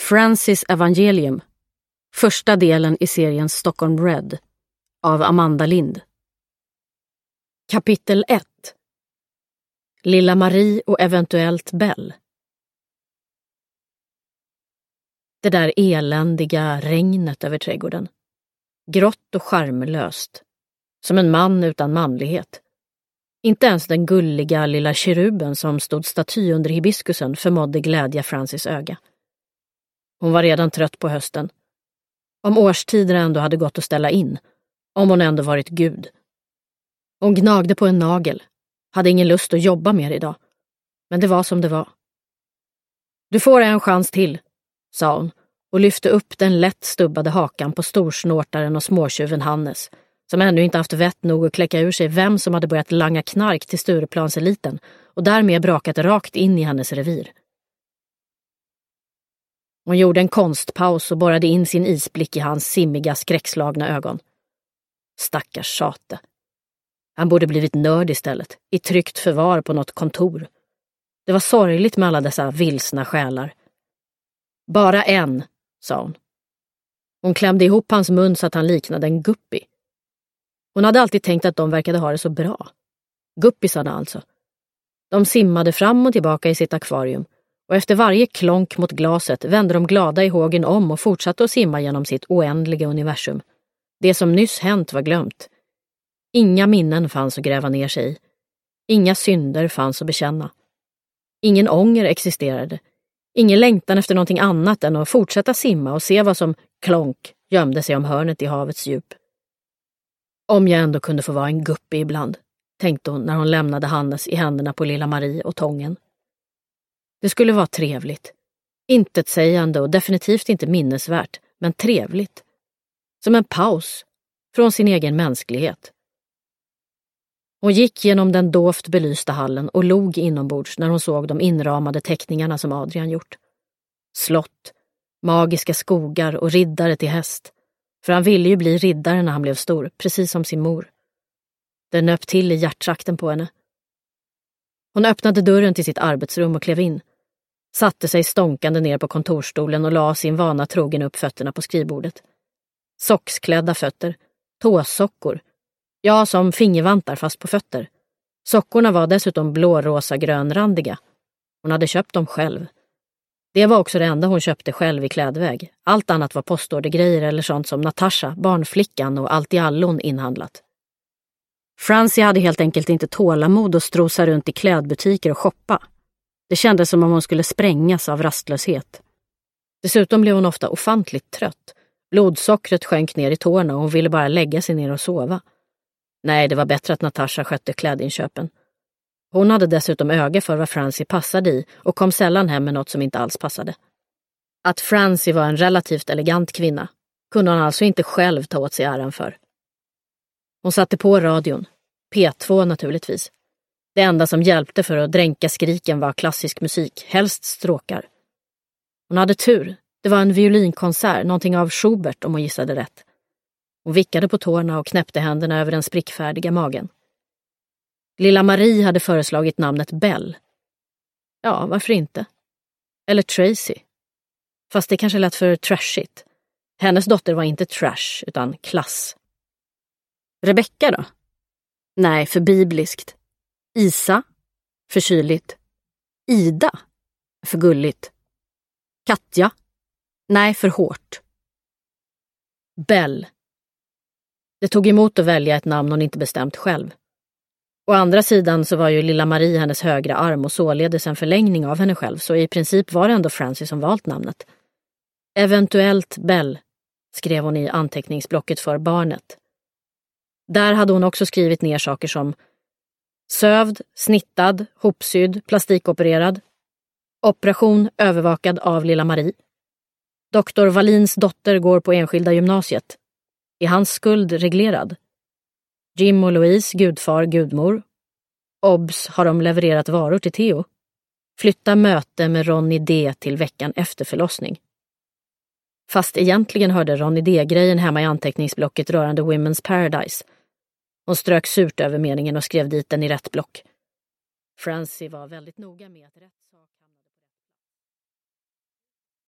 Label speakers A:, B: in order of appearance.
A: Francis Evangelium, första delen i serien Stockholm Red av Amanda Lind. Kapitel 1. Lilla Marie och eventuellt Bell. Det där eländiga regnet över trädgården. Grått och charmlöst. Som en man utan manlighet. Inte ens den gulliga lilla keruben som stod staty under hibiskusen förmådde glädja Francis öga. Hon var redan trött på hösten. Om årstiderna ändå hade gått att ställa in. Om hon ändå varit Gud. Hon gnagde på en nagel. Hade ingen lust att jobba mer idag. Men det var som det var. Du får en chans till, sa hon och lyfte upp den lätt stubbade hakan på storsnortaren och småtjuven Hannes, som ännu inte haft vett nog att kläcka ur sig vem som hade börjat langa knark till Stureplanseliten och därmed brakat rakt in i hennes revir. Hon gjorde en konstpaus och borrade in sin isblick i hans simmiga, skräckslagna ögon. Stackars tjate. Han borde blivit nörd istället, i tryggt förvar på något kontor. Det var sorgligt med alla dessa vilsna själar. Bara en, sa hon. Hon klämde ihop hans mun så att han liknade en guppy. Hon hade alltid tänkt att de verkade ha det så bra. Guppisarna alltså. De simmade fram och tillbaka i sitt akvarium. Och efter varje klonk mot glaset vände de glada i hågen om och fortsatte att simma genom sitt oändliga universum. Det som nyss hänt var glömt. Inga minnen fanns att gräva ner sig i. Inga synder fanns att bekänna. Ingen ånger existerade. Ingen längtan efter någonting annat än att fortsätta simma och se vad som klonk gömde sig om hörnet i havets djup. Om jag ändå kunde få vara en guppy ibland, tänkte hon när hon lämnade Hannes i händerna på lilla Marie och tången. Det skulle vara trevligt. Intetsägande och definitivt inte minnesvärt, men trevligt. Som en paus från sin egen mänsklighet. Hon gick genom den dovt belysta hallen och log inombords när hon såg de inramade teckningarna som Adrian gjort. Slott, magiska skogar och riddare till häst. För han ville ju bli riddare när han blev stor, precis som sin mor. Det nöp till i hjärtrakten på henne. Hon öppnade dörren till sitt arbetsrum och klev in. Satte sig stånkande ner på kontorstolen och la sin vana trogen upp fötterna på skrivbordet. Socksklädda fötter, tåsockor. Ja, som fingervantar fast på fötter. Sockorna var dessutom blårosa grönrandiga. Hon hade köpt dem själv. Det var också det enda hon köpte själv i klädväg. Allt annat var postordergrejer eller sånt som Natasha, barnflickan och allt i allon inhandlat. Francie hade helt enkelt inte tålamod att strosa runt i klädbutiker och shoppa. Det kändes som om hon skulle sprängas av rastlöshet. Dessutom blev hon ofta ofantligt trött. Blodsockret sjönk ner i tårna och hon ville bara lägga sig ner och sova. Nej, det var bättre att Natasha skötte klädinköpen. Hon hade dessutom öga för vad Francie passade i och kom sällan hem med något som inte alls passade. Att Francie var en relativt elegant kvinna kunde hon alltså inte själv ta åt sig äran för. Hon satte på radion. P2 naturligtvis. Det enda som hjälpte för att dränka skriken var klassisk musik, helst stråkar. Hon hade tur. Det var en violinkonsert, någonting av Schubert om hon gissade rätt. Hon vickade på tårna och knäppte händerna över den sprickfärdiga magen. Lilla Marie hade föreslagit namnet Bell. Ja, varför inte? Eller Tracy. Fast det kanske lät för trashigt. Hennes dotter var inte trash, utan klass. Rebecca då? Nej, för bibliskt. Isa? För kyligt. Ida? För gulligt. Katja? Nej, för hårt. Bell. Det tog emot att välja ett namn hon inte bestämt själv. Å andra sidan så var ju lilla Marie hennes högra arm och således en förlängning av henne själv, så i princip var det ändå Francie som valt namnet. Eventuellt Bell, skrev hon i anteckningsblocket för barnet. Där hade hon också skrivit ner saker som sövd, snittad, hopsydd, plastikopererad, operation övervakad av lilla Marie. Doktor Wallins dotter går på enskilda gymnasiet. Är hans skuld reglerad? Jim och Louise, gudfar, gudmor. Obs, har de levererat varor till Theo? Flytta möte med Ronny D till veckan efter förlossning. Fast egentligen hörde Ronny D-grejen hemma i anteckningsblocket rörande Women's Paradise. Hon strök surt över meningen och skrev dit den i rätt block. Francie var väldigt noga med att rätt